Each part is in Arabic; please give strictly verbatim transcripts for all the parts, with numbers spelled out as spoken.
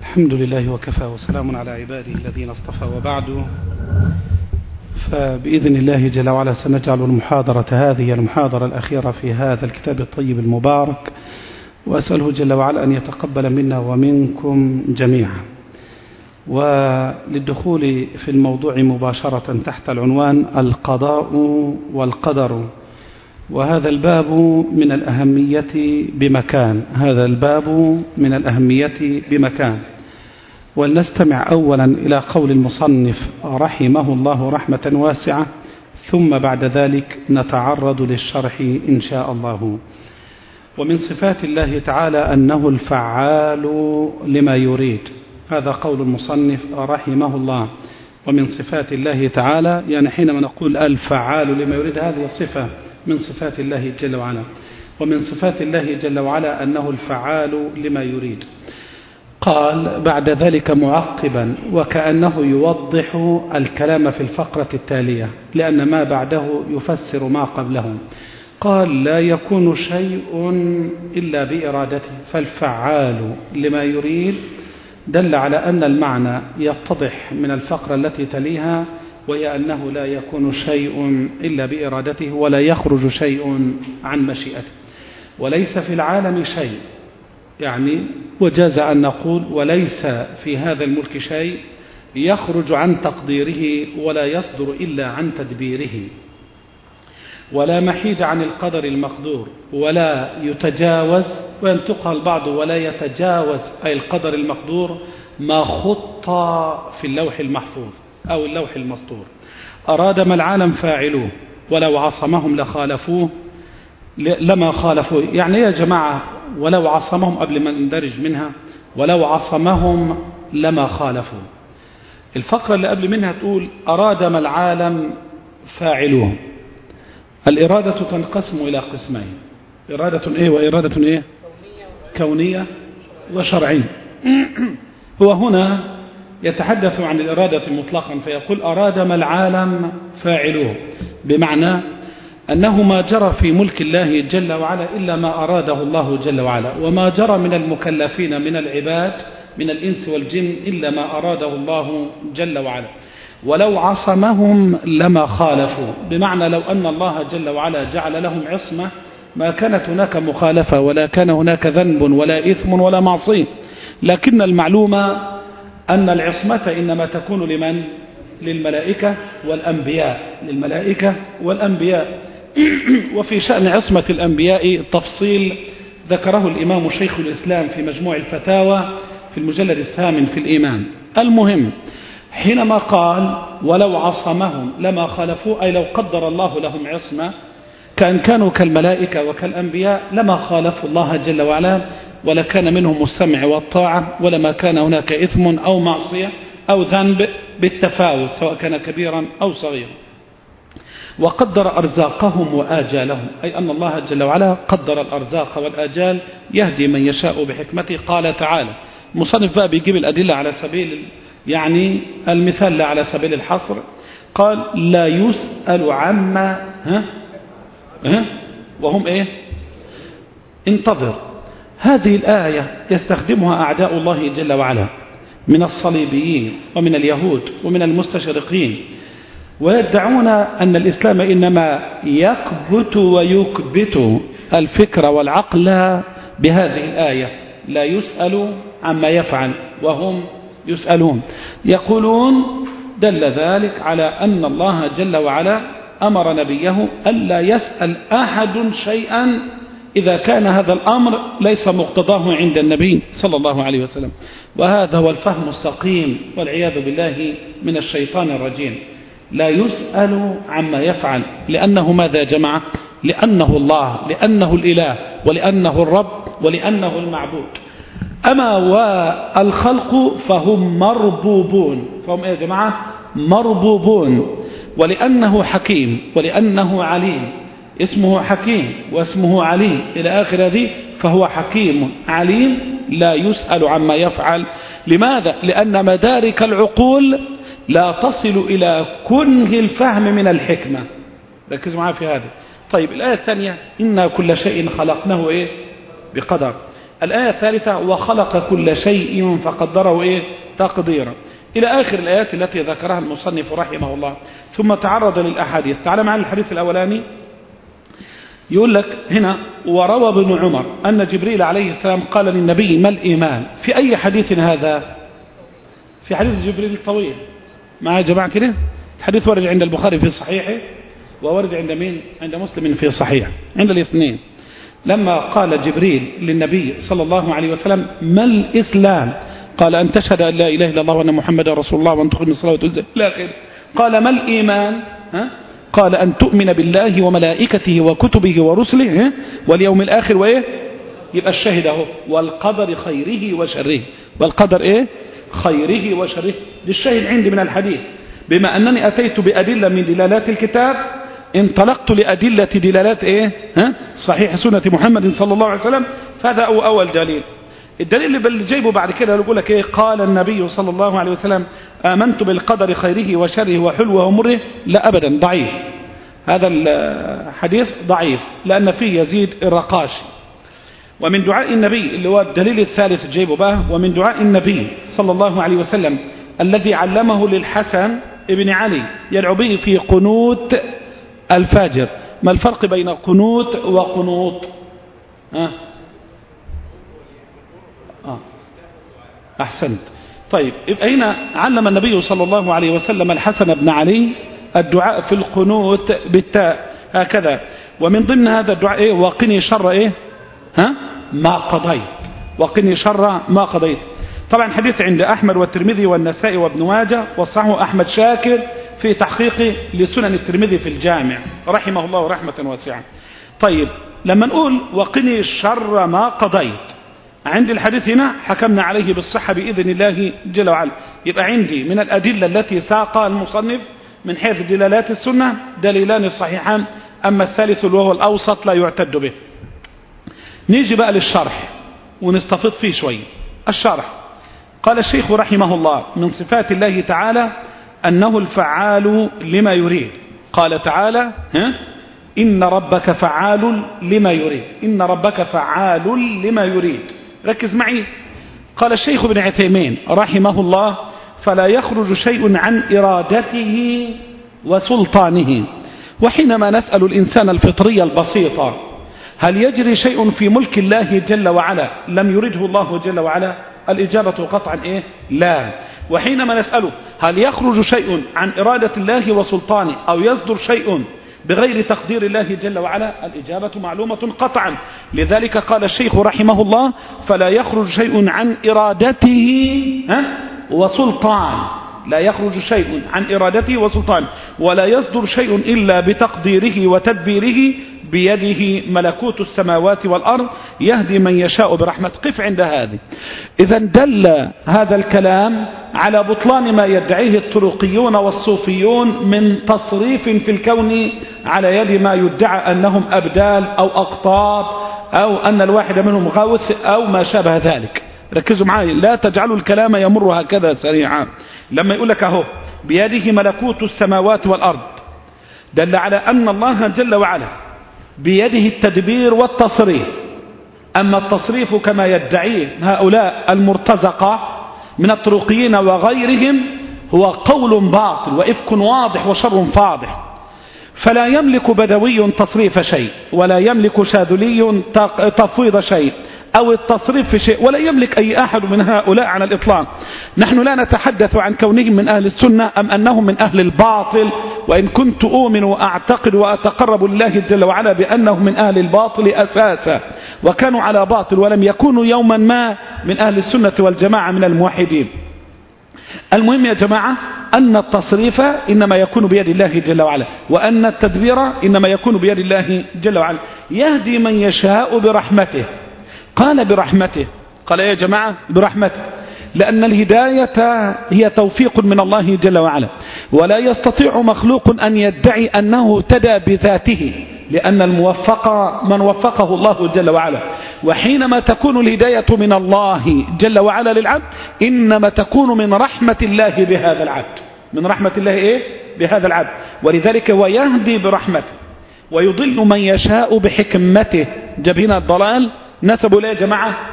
الحمد لله وكفى وسلام على عباده الذين اصطفى، وبعد، فبإذن الله جل وعلا سنجعل المحاضرة هذه المحاضرة الأخيرة في هذا الكتاب الطيب المبارك، وأسأله جل وعلا أن يتقبل منا ومنكم جميعا. وللدخول في الموضوع مباشرة تحت العنوان القضاء والقدر، وهذا الباب من الأهمية بمكان هذا الباب من الأهمية بمكان ولنستمع أولا إلى قول المصنف رحمه الله رحمة واسعة، ثم بعد ذلك نتعرض للشرح إن شاء الله. ومن صفات الله تعالى أنه الفعال لما يريد، هذا قول المصنف رحمه الله. ومن صفات الله تعالى، يعني حينما نقول الفعال لما يريد، هذه صفة من صفات الله جل وعلا. ومن صفات الله جل وعلا أنه الفعال لما يريد. قال بعد ذلك معقبا وكأنه يوضح الكلام في الفقرة التالية، لأن ما بعده يفسر ما قبله. قال لا يكون شيء إلا بإرادته، فالفعال لما يريد دل على أن المعنى يتضح من الفقرة التي تليها، وهي أنه لا يكون شيء إلا بإرادته، ولا يخرج شيء عن مشيئته. وليس في العالم شيء، يعني وجاز أن نقول وليس في هذا الملك شيء يخرج عن تقديره ولا يصدر إلا عن تدبيره، ولا محيد عن القدر المقدور، ولا يتجاوز، وينطقها البعض ولا يتجاوز أي القدر المقدور ما خط في اللوح المحفوظ أو اللوح المسطور. أراد ما العالم فاعلوه، ولو عصمهم لخالفوه لما خالفوه. يعني يا جماعة ولو عصمهم، قبل ما ندرج منها، ولو عصمهم لما خالفوه. الفقرة اللي قبل منها تقول أراد ما العالم فاعلوه. الإرادة تنقسم إلى قسمين، إرادة إيه وإرادة إيه؟ كونية وشرعية. هو هنا يتحدث عن الإرادة مطلقا، فيقول أراد ما العالم فاعلوه، بمعنى أنه ما جرى في ملك الله جل وعلا إلا ما أراده الله جل وعلا، وما جرى من المكلفين من العباد من الإنس والجن إلا ما أراده الله جل وعلا. ولو عصمهم لما خالفوا، بمعنى لو أن الله جل وعلا جعل لهم عصمة ما كانت هناك مخالفة، ولا كان هناك ذنب ولا إثم ولا معصية. لكن المعلومة أن العصمة إنما تكون لمن؟ للملائكة والأنبياء، للملائكة والأنبياء. وفي شأن عصمة الأنبياء تفصيل ذكره الإمام شيخ الإسلام في مجموع الفتاوى في المجلد الثامن في الإيمان. المهم، حينما قال ولو عصمهم لما خالفوا، أي لو قدر الله لهم عصمة كأن كانوا كالملائكة وكالأنبياء لما خالفوا الله جل وعلا، ولكان منهم السمع والطاعة، ولما كان هناك إثم أو معصية أو ذنب بالتفاوت، سواء كان كبيرا أو صغيرا. وقدر أرزاقهم وآجالهم، أي أن الله جل وعلا قدر الأرزاق والآجال، يهدي من يشاء بحكمته. قال تعالى، مصنف بقى بيجيب الأدلة على سبيل يعني المثال لا على سبيل الحصر. قال لا يسأل عما ها ها وهم إيه؟ انتظر. هذه الآية يستخدمها أعداء الله جل وعلا من الصليبيين ومن اليهود ومن المستشرقين، ويدعون أن الإسلام إنما يكبت ويكبت الفكر والعقل بهذه الآية، لا يسأل عما يفعل وهم يسألون. يقولون دل ذلك على أن الله جل وعلا أمر نبيه ألا يسأل أحد شيئا إذا كان هذا الأمر ليس مقتضاه عند النبي صلى الله عليه وسلم. وهذا هو الفهم السقيم والعياذ بالله من الشيطان الرجيم. لا يسأل عما يفعل، لأنه ماذا يا جماعة؟ لأنه الله، لأنه الإله، ولأنه الرب، ولأنه المعبود. أما والخلق فهم مربوبون، فهم يا جماعة مربوبون. ولأنه حكيم ولأنه عليم، اسمه حكيم واسمه عليم إلى آخر هذه، فهو حكيم عليم لا يسأل عما يفعل. لماذا؟ لأن مدارك العقول لا تصل إلى كنه الفهم من الحكمة. ركزوا معايا في هذا. طيب الآية الثانية، إنا كل شيء خلقناه إيه؟ بقدر. الآية الثالثة وخلق كل شيء فقدره إيه تقديرا إلى آخر الآيات التي ذكرها المصنف رحمه الله. ثم تعرض للأحاديث. تعال معنا الحديث الأولاني يقول لك هنا وروى ابن عمر أن جبريل عليه السلام قال للنبي ما الإيمان. في أي حديث هذا؟ في حديث جبريل الطويل معايا جماعة كده. الحديث ورد عند البخاري في صحيحه وورد عند مين؟ عند مسلم في صحيح، عند الاثنين. لما قال جبريل للنبي صلى الله عليه وسلم ما الإسلام؟ قال أن تشهد أن لا إله إلا الله وأن محمدا رسول الله وأن تقيم الصلاة وتؤتي الزكاة إلى آخره. قال ما الإيمان؟ ها؟ قال أن تؤمن بالله وملائكته وكتبه ورسله واليوم الآخر وإيه؟ يبقى الشاهد اهو والقدر خيره وشره. والقدر إيه؟ خيره وشره. دي الشاهد عندي من الحديث. بما أنني أتيت بأدلة من دلالات الكتاب انطلقت لأدلة دلالات إيه؟ ها؟ صحيح سنة محمد صلى الله عليه وسلم. فهذا أو أول دليل. الدليل اللي جايبه بعد كده يقول لك إيه؟ قال النبي صلى الله عليه وسلم آمنت بالقدر خيره وشره وحلوه ومره. لا أبدا، ضعيف هذا الحديث، ضعيف لأن فيه يزيد الرقاشي. ومن دعاء النبي اللي هو الدليل الثالث جايبه بقى، ومن دعاء النبي صلى الله عليه وسلم الذي علمه للحسن ابن علي يدعو به في قنوت الفجر. ما الفرق بين قنوت وقنوط؟ آه. آه. أحسنت. طيب يبقى هنا علم النبي صلى الله عليه وسلم الحسن بن علي الدعاء في القنوت بالتاء هكذا. ومن ضمن هذا الدعاء إيه؟ وقني شر إيه؟ ها؟ ما قضيت. وقني شر ما قضيت. طبعا حديث عند أحمد والترمذي والنسائي وابن ماجه وصححه أحمد شاكر في تحقيق لسنن الترمذي في الجامع رحمه الله رحمة واسعة. طيب لما نقول وقني شر ما قضيت، عند الحديث هنا حكمنا عليه بالصحة بإذن الله جل وعلا. يبقى عندي من الأدلة التي ساقها المصنف من حيث دلالات السنة دليلان صحيحان، أما الثالث وهو الأوسط لا يعتد به. نيجي بقى للشرح ونستفيض فيه شوي. الشرح قال الشيخ رحمه الله من صفات الله تعالى أنه الفعال لما يريد. قال تعالى ها؟ إن ربك فعال لما يريد. إن ربك فعال لما يريد. ركز معي. قال الشيخ ابن عثيمين رحمه الله فلا يخرج شيء عن إرادته وسلطانه. وحينما نسأل الإنسان الفطرية البسيطة هل يجري شيء في ملك الله جل وعلا لم يرده الله جل وعلا؟ الإجابة قطعا إيه؟ لا. وحينما نسأله هل يخرج شيء عن إرادة الله وسلطانه أو يصدر شيء بغير تقدير الله جل وعلا؟ الإجابة معلومة قطعا. لذلك قال الشيخ رحمه الله فلا يخرج شيء عن إرادته ها؟ وسلطان. لا يخرج شيء عن إرادته وسلطان ولا يصدر شيء إلا بتقديره وتدبيره بيده ملكوت السماوات والأرض يهدي من يشاء برحمته. قف عند هذه. إذا دل هذا الكلام على بطلان ما يدعيه الطرقيون والصوفيون من تصريف في الكون على يد ما يدعى أنهم أبدال أو أقطاب أو أن الواحد منهم غوث أو ما شابه ذلك. ركزوا معي، لا تجعلوا الكلام يمر هكذا سريعا. لما يقول لك أهو بيده ملكوت السماوات والأرض دل على أن الله جل وعلا بيده التدبير والتصريف. أما التصريف كما يدعيه هؤلاء المرتزقة من الطرقيين وغيرهم هو قول باطل وإفك واضح وشر فاضح. فلا يملك بدوي تصريف شيء ولا يملك شاذلي تفويض شيء أو التصريف في شيء ولا يملك أي أحد من هؤلاء على الإطلاق. نحن لا نتحدث عن كونهم من أهل السنة أم أنهم من أهل الباطل، وإن كنت أؤمن وأعتقد وأتقرب لله جل وعلا بأنهم من أهل الباطل أساسا وكانوا على باطل ولم يكونوا يوما ما من أهل السنة والجماعة من الموحدين. المهم يا جماعة أن التصريف إنما يكون بيد الله جل وعلا وأن التدبير إنما يكون بيد الله جل وعلا يهدي من يشاء برحمته. قال برحمته، قال يا جماعة برحمته، لأن الهداية هي توفيق من الله جل وعلا ولا يستطيع مخلوق أن يدعي أنه تدى بذاته لأن الموفق من وفقه الله جل وعلا. وحينما تكون الهداية من الله جل وعلا للعبد إنما تكون من رحمة الله بهذا العبد. من رحمة الله إيه؟ بهذا العبد. ولذلك هو يهدي برحمته ويضل من يشاء بحكمته. جبهنا الضلال نسبوا له يا جماعة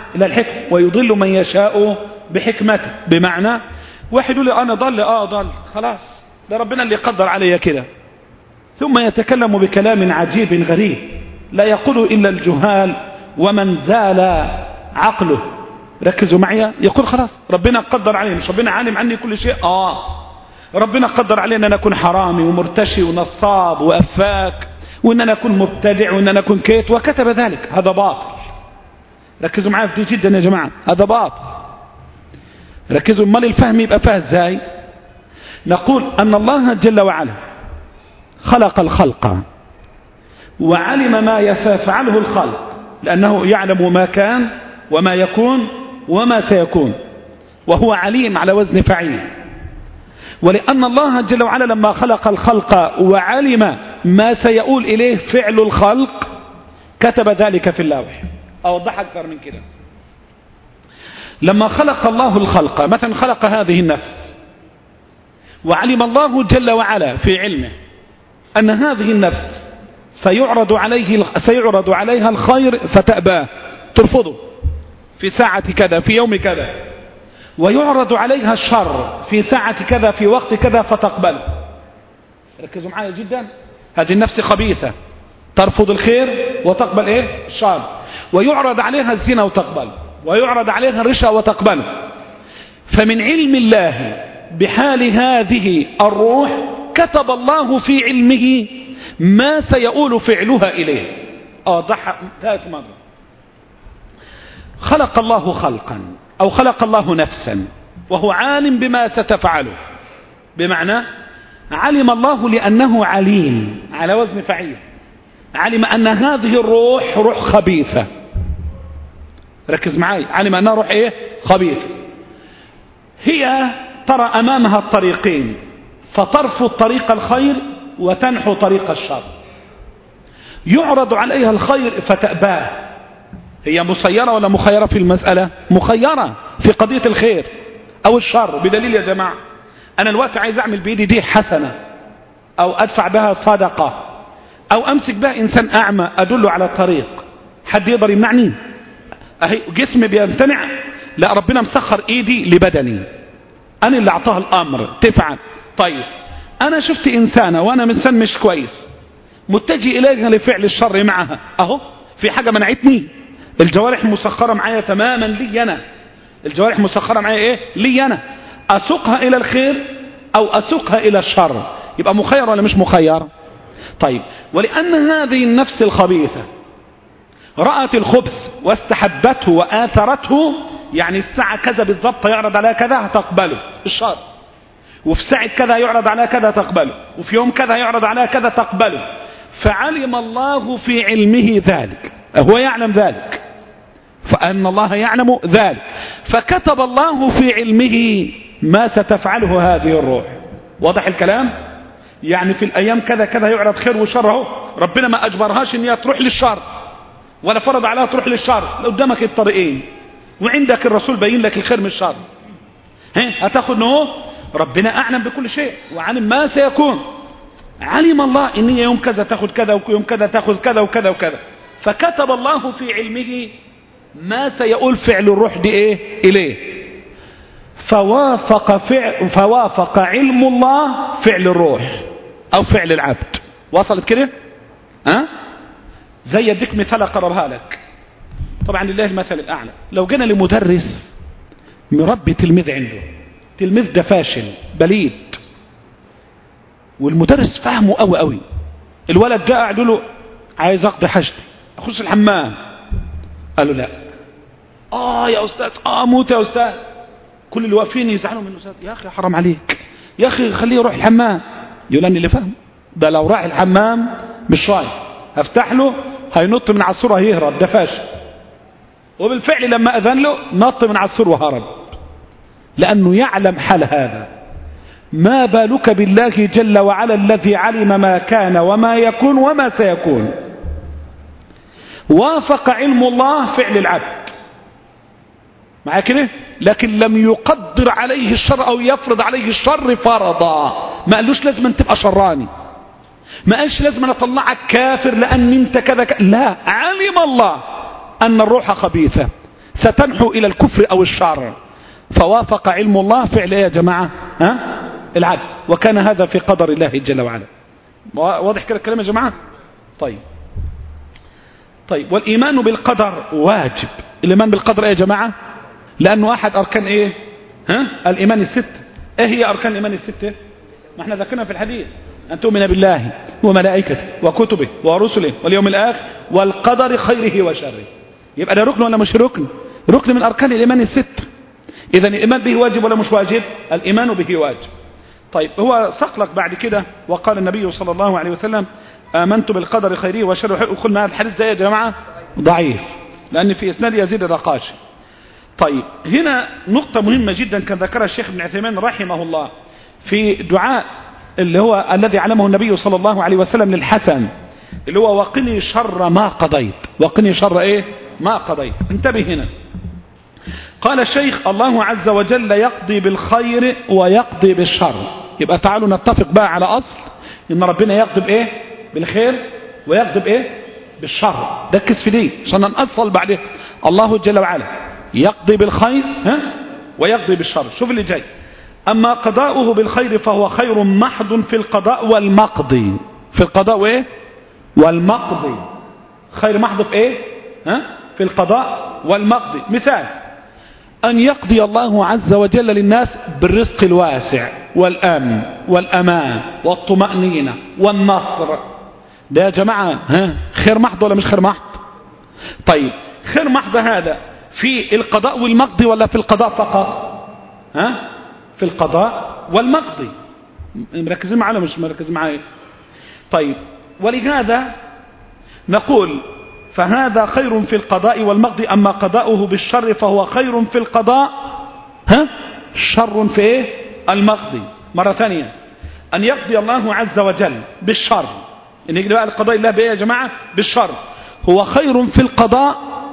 إلى الحكمة، ويضل من يشاء بحكمته. بمعنى واحد يقول لي أنا ضل آه ضل خلاص، ده ربنا اللي قدر علي كده، ثم يتكلم بكلام عجيب غريب لا يقول إلا الجهال ومن زال عقله. ركزوا معي، يقول خلاص ربنا قدر علي، مش ربنا عالم عني كل شيء؟ آه ربنا قدر علينا أن أكون حرامي ومرتشي ونصاب وأفاك، وأن أنا أكون مبتدع، وأن أنا أكون كيت، وكتب ذلك. هذا باطل. ركزوا معي في دي جدا يا جماعة، هذا باطل. ركزوا، ما الفهم يبقى فيها ازاي؟ نقول أن الله جل وعلا خلق الخلق وعلم ما يفعله الخلق، لأنه يعلم ما كان وما يكون وما سيكون، وهو عليم على وزن فعيل. ولأن الله جل وعلا لما خلق الخلق وعلم ما سيؤول إليه فعل الخلق كتب ذلك في اللوح. أوضح أكثر من كده، لما خلق الله الخلق، مثلا خلق هذه النفس، وعلم الله جل وعلا في علمه أن هذه النفس سيعرض عليه سيعرض عليها الخير فتأباه ترفضه في ساعة كذا في يوم كذا، ويعرض عليها الشر في ساعة كذا في وقت كذا فتقبله. ركزوا معايا جدا، هذه النفس خبيثة ترفض الخير وتقبل ايه؟ الشر. ويعرض عليها الزنا وتقبل، ويعرض عليها الرشا وتقبل. فمن علم الله بحال هذه الروح كتب الله في علمه ما سيؤول فعلها إليه. أوضح ثالث مرة، خلق الله خلقا أو خلق الله نفسا وهو عالم بما ستفعله. بمعنى علم الله لأنه عليم على وزن فعيل، علم أن هذه الروح روح خبيثة. ركز معي، علم أنها روح إيه؟ خبيثة. هي ترى أمامها الطريقين، فترفض طريق الخير وتنحو طريق الشر. يعرض عليها الخير فتأباه. هي مسيرة ولا مخيرة في المسألة؟ مخيرة في قضية الخير أو الشر. بدليل يا جماعة، أنا الوقت عايز أعمل بإيدي دي حسنة، أو أدفع بها صدقة، أو أمسك بها إنسان أعمى أدله على الطريق، حد يقدر يمنعني؟ أهي جسمي بيمتنع؟ لا، ربنا مسخر إيدي لبدني، أنا اللي أعطاها الأمر تفعل. طيب أنا شفت إنسانة وأنا إنسان مش كويس متجه إليها لفعل الشر معها، أهو في حاجة منعتني؟ الجوارح مسخرة معايا تماما لي أنا، الجوارح مسخرة معايا إيه؟ لي أنا، أسوقها إلى الخير أو أسوقها إلى الشر. يبقى مخير ولا مش مخير؟ طيب، ولأن هذه النفس الخبيثة رأت الخبث واستحبته وآثرته، يعني الساعة كذا بالضبط يعرض عليها كذا تقبله الشر، وفي ساعة كذا يعرض عليها كذا تقبله، وفي يوم كذا يعرض عليها كذا تقبله. فعلم الله في علمه ذلك، هو يعلم ذلك، فأن الله يعلم ذلك، فكتب الله في علمه ما ستفعله هذه الروح. واضح الكلام؟ يعني في الأيام كذا كذا يعرض خير وشر، اهو ربنا ما أجبرهاش إن هي تروح للشر ولا فرض عليها تروح للشر. قدامك الطريقين وعندك الرسول بين لك الخير من الشر، هتاخد نهو. ربنا أعلم بكل شيء وعلم ما سيكون. علم الله إن هي يوم كذا تاخد كذا ويوم كذا تاخد كذا وكذا وكذا، فكتب الله في علمه ما سيؤول فعل الروح دي إيه؟ إليه. فوافق, فعل فوافق علم الله فعل الروح أو فعل العبد. وصلت كده؟ ها؟ زي اديك مثال اقربها لك، طبعا لله المثل الأعلى. لو جينا لمدرس مربي تلميذ عنده، تلميذ ده فاشل بليد، والمدرس فهمه قوي قوي، الولد جاء قعد له عايز اقضي حاجتي اخش الحمام، قال له لا. اه يا استاذ، اه موت يا استاذ. كل اللي واقفين يزعلوا منه، استاذ يا اخي حرام عليك يا اخي خليه يروح الحمام. يقول اني اللي فهم ده لو راح الحمام مش رايح هفتح له هينط من على السور هيهرب، ده فاشل. وبالفعل لما اذن له نط من على السور وهرب، لانه يعلم حال هذا. ما بالك بالله جل وعلا الذي علم ما كان وما يكون وما سيكون. وافق علم الله فعل العبد معايا كده، لكن لم يقدر عليه الشر او يفرض عليه الشر فرضا. ما قالوش لازم أن تبقى شراني، ما قالش لازم أن اطلعك كافر لان انت كذا ك... لا، علم الله ان الروح خبيثة ستنحو إلى الكفر أو الشر، فوافق علم الله فعل إيه يا جماعة؟ ها؟ العدل، وكان هذا في قدر الله جل وعلا. واضح كده الكلام يا جماعة؟ طيب طيب والإيمان بالقدر واجب. الإيمان بالقدر إيه يا جماعة؟ لأنه أحد أركان إيه؟ ها؟ الإيمان الستة. إيه هي أركان الإيمان الستة؟ ما احنا ذكرنا في الحديث: أن تؤمن بالله وملائكته وكتبه ورسله واليوم الآخر والقدر خيره وشره. يبقى ده ركن ولا مش ركن؟ ركن من أركان الإيمان الستة. إذن الإيمان به واجب ولا مش واجب؟ الإيمان به واجب. طيب هو سقلك بعد كده وقال النبي صلى الله عليه وسلم: آمنت بالقدر خيره وشره. قلنا هذا الحديث ده يا جماعة ضعيف، لأن في إسناد يزيد الرقاشي. طيب هنا نقطة مهمة جدا كان ذكرها الشيخ ابن عثيمين رحمه الله في دعاء اللي هو الذي علمه النبي صلى الله عليه وسلم للحسن، اللي هو: وقني شر ما قضيت. وقني شر ايه؟ ما قضيت. انتبه هنا، قال الشيخ: الله عز وجل يقضي بالخير ويقضي بالشر. يبقى تعالوا نتفق بقى على أصل إن ربنا يقضي بإيه؟ بالخير ويقضي بإيه؟ بالشر. ركز في دي عشان نأصل بعدين. الله جل وعلا يقضي بالخير ها؟ ويقضي بالشر. شوف اللي جاي: أما قضاؤه بالخير فهو خير محض في القضاء والمقضي. في القضاء وإيه؟ والمقضي. خير محض في إيه؟ ها؟ في القضاء والمقضي. مثال: أن يقضي الله عز وجل للناس بالرزق الواسع والأمن والأمان والطمأنينة والنصر. ده يا جماعة ها؟ خير محض ولا مش خير محض؟ طيب خير محض هذا في القضاء والمقضي ولا في القضاء فقط؟ ها؟ في القضاء والمقضي. مركزين معنا مش مركزين معايا؟ طيب ولهذا نقول: فهذا خير في القضاء والمقضي. أما قضاؤه بالشر فهو خير في القضاء ها؟ شر في إيه؟ المقضي. مرة ثانية: أن يقضي الله عز وجل بالشر، إن يقضي بقى القضاء الله بإيه يا جماعة؟ بالشر، هو خير في القضاء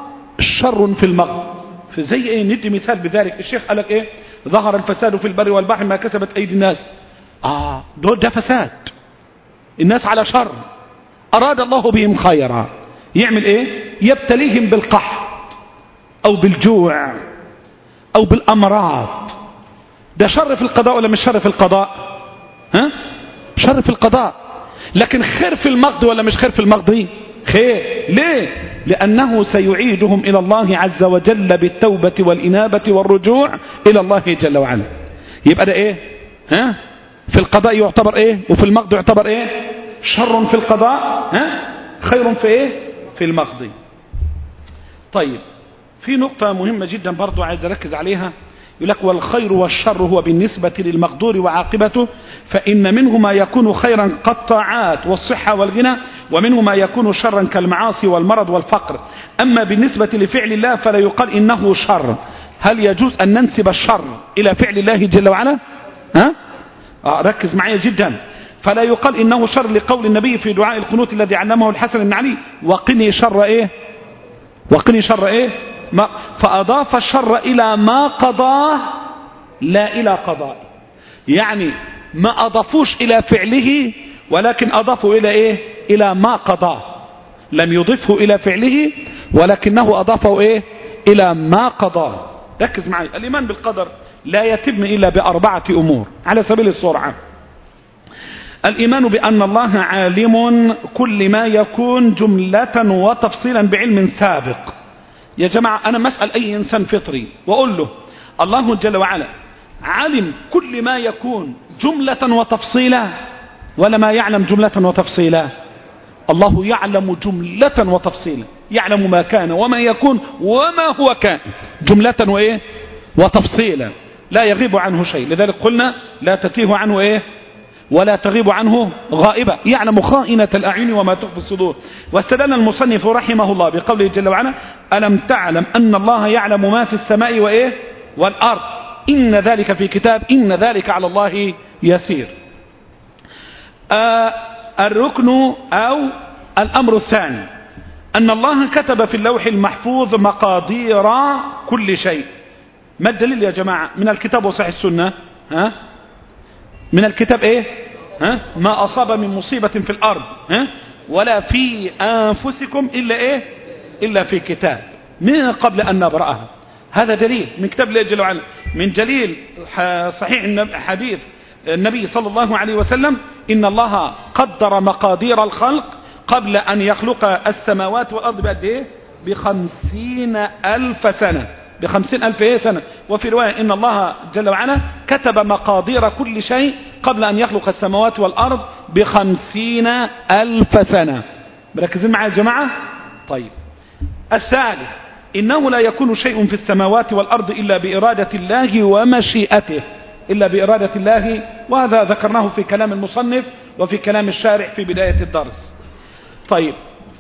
شر في المقضي. فزي إيه؟ ندي مثال بذلك. الشيخ قال لك إيه؟ ظهر الفساد في البر والبحر ما كسبت أيدي الناس. آه دول ده فساد، الناس على شر، أراد الله بهم خيرا، يعمل إيه؟ يبتليهم بالقحط أو بالجوع أو بالأمراض. ده شر في القضاء ولا مش شر في القضاء؟ ها؟ شر في القضاء. لكن خير في المقضي ولا مش خير في المقضي؟ خير. ليه؟ لأنه سيعيدهم إلى الله عز وجل بالتوبة والإنابة والرجوع إلى الله جل وعلا. يبقى ده إيه؟ ها؟ في القضاء يعتبر إيه؟ وفي المقضي يعتبر إيه؟ شر في القضاء ها؟ خير في إيه؟ في المقضي. طيب في نقطة مهمة جدا برضو عايز أركز عليها. يقول لك: والخير والشر هو بالنسبة للمقدور وعاقبته، فإن منه ما يكون خيرا كالطاعات والصحة والغنى، ومنه ما يكون شرا كالمعاصي والمرض والفقر. أما بالنسبة لفعل الله فلا يقال إنه شر. هل يجوز أن ننسب الشر إلى فعل الله جل وعلا؟ ها؟ آه ركز معي جدا. فلا يقال إنه شر لقول النبي في دعاء القنوت الذي علمه الحسن بن علي: وقني شر إيه؟ وقني شر إيه؟ ما فأضاف الشر إلى ما قضاه لا إلى قضائه. يعني ما أضافوش إلى فعله ولكن أضافوا إلى إيه؟ إلى ما قضاه. لم يضفه إلى فعله ولكنه أضافه إيه؟ إلى ما قضاه. ركز معي. الإيمان بالقدر لا يتم إلا بأربعة أمور على سبيل السرعة. الإيمان بأن الله عالم كل ما يكون جملة وتفصيلا بعلم سابق. يا جماعة أنا مسأل أي إنسان فطري وأقول له: الله جل وعلا علم كل ما يكون جملة وتفصيلا ولا ما يعلم جملة وتفصيلا؟ الله يعلم جملة وتفصيلا، يعلم ما كان وما يكون وما هو كان جملة وإيه؟ وتفصيلا، لا يغيب عنه شيء. لذلك قلنا: لا تتيه عنه إيه؟ ولا تغيب عنه غائبة، يعلم خائنة الأعين وما تخفي الصدور. واستدل المصنف رحمه الله بقوله جل وعلا: ألم تعلم أن الله يعلم ما في السماء وإيه؟ والأرض، إن ذلك في كتاب، إن ذلك على الله يسير. آه الركن أو الأمر الثاني أن الله كتب في اللوح المحفوظ مقادير كل شيء. ما الدليل يا جماعة؟ من الكتاب وصحيح السنة. ها؟ من الكتاب إيه؟ ها؟ ما أصاب من مصيبة في الأرض ها؟ ولا في أنفسكم إلا إيه؟ إلا في كتاب. من قبل أن نبرأها. هذا دليل من كتاب الله جل وعلا، من جليل صحيح حديث النبي صلى الله عليه وسلم: إن الله قدر مقادير الخلق قبل أن يخلق السماوات والأرض بقد إيه؟ بخمسين ألف سنة، بخمسين ألف إيه سنة. وفي رواية إن الله جل وعلا كتب مقادير كل شيء قبل أن يخلق السماوات والأرض بخمسين ألف سنة. مركزين معي يا جماعة؟ طيب، الثالث: إنه لا يكون شيء في السماوات والأرض إلا بإرادة الله ومشيئته، إلا بإرادة الله، وهذا ذكرناه في كلام المصنف وفي كلام الشارح في بداية الدرس. طيب،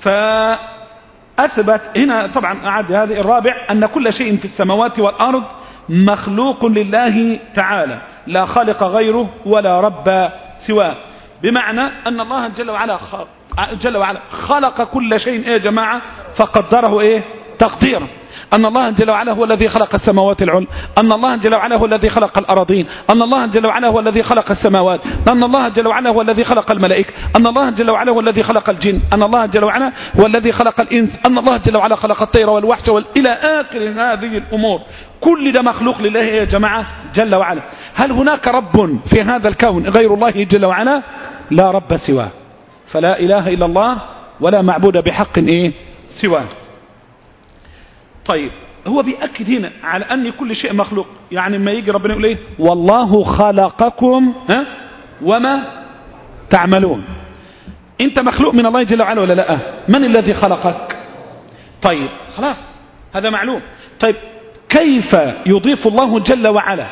فأثبت هنا طبعا أعد هذه الرابع: أن كل شيء في السماوات والأرض مخلوق لله تعالى، لا خالق غيره ولا رب سواه. بمعنى أن الله جل وعلا جل وعلا خلق كل شيء يا جماعة فقدره إيه؟ تقديرا. أن الله جل وعلا هو الذي خلق السماوات العلى، أن الله جل وعلا هو الذي خلق الأراضين، أن الله جل وعلا هو الذي خلق السماوات، أن الله جل وعلا هو الذي خلق الملائكة، أن الله جل وعلا هو الذي خلق الجن، أن الله جل وعلا هو الذي خلق الإنس، أن الله جل وعلا خلق الطير والوحش وال... إلى آخر هذه الأمور. كل ده مخلوق لله يا جماعة جل وعلا. هل هناك رب في هذا الكون غير الله جل وعلا؟ لا رب سواه، فلا إله إلا الله ولا معبود بحق إيه سواه. طيب، هو بيأكد هنا على أن كل شيء مخلوق. يعني ما يجي ربنا يقول إيه؟ والله خلقكم ها وما تعملون. أنت مخلوق من الله جل وعلا ولا لا؟ من الذي خلقك؟ طيب خلاص، هذا معلوم. طيب، كيف يضيف الله جل وعلا